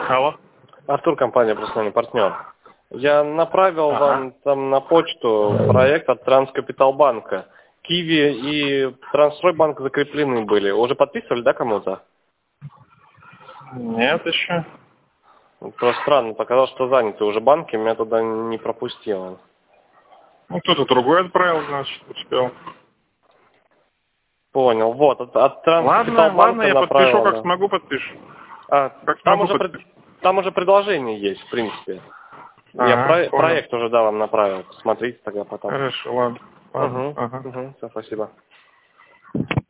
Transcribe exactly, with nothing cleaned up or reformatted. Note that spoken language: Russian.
Алло. Артур, компания «Профессиональный партнер». Я направил Ага. вам там на почту проект от Транскапиталбанка. Киви и Трансстройбанк закреплены были. Уже подписывали, да, кому-то? Нет еще. Просто странно, показалось, что заняты уже банки, меня туда не пропустило. Ну, кто-то другой отправил, значит, успел. Понял. Вот, от, от Ладно, ладно, Транскапиталбанка я подпишу, направил. как Да. смогу, подпишу. А, Как там, смогу, уже пред- подпишу. там уже предложение есть, в принципе. Я Ага, про- понял. проект уже, да, вам направил. Смотрите тогда потом. Хорошо, ладно. Ладно, Угу, ага. угу, все, спасибо.